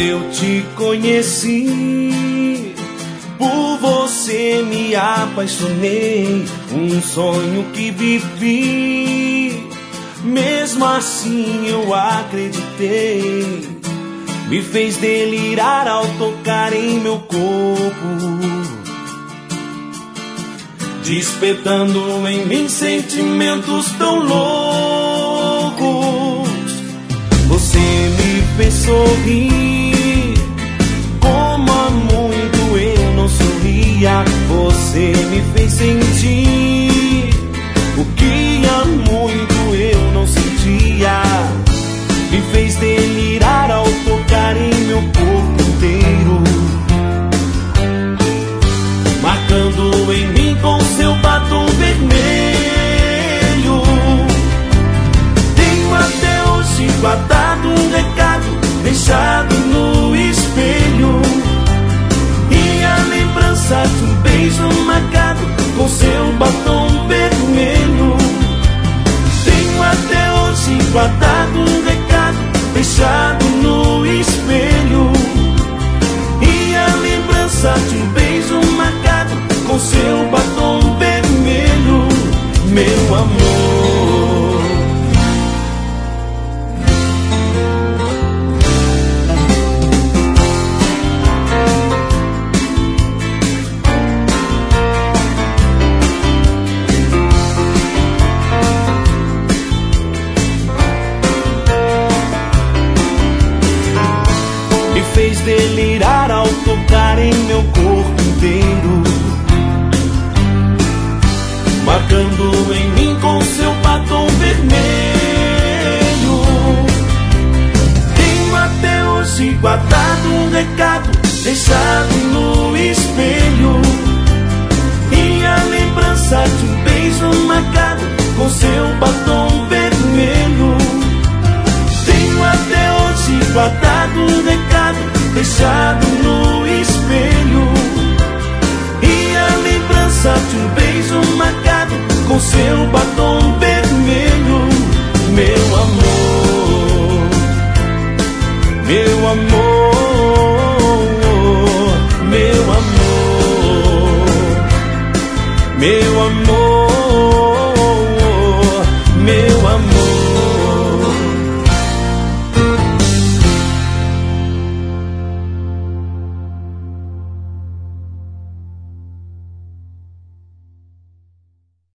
eu te conheci, por você me apaixonei, um sonho que vivi, mesmo assim eu acreditei, me fez delirar ao tocar em meu corpo, despertando em mim sentimentos tão loucos. Você me fez sorrir, como há muito eu não sorria. Você me fez sentir o que há muito eu não sentia, me fez delirar ao tocar em meu corpo inteiro, marcando em mim com seu batom vermelho. Tenho até hoje guardado um recado deixado no espelho, e a lembrança de um beijo marcado com seu batom vermelho. Tenho até hoje guardado um recado deixado no espelho, e a lembrança de um beijo marcado com seu batom vermelho, meu amor. Me fez delirar ao tocar em meu corpo inteiro, marcando em mim com seu batom vermelho. Tenho até hoje guardado um recado deixado no espelho, e a lembrança de um beijo marcado com seu batom vermelho. Tenho até hoje guardado um recado deixado no espelho, e a lembrança de um beijo marcado com seu batom vermelho, meu amor, meu amor.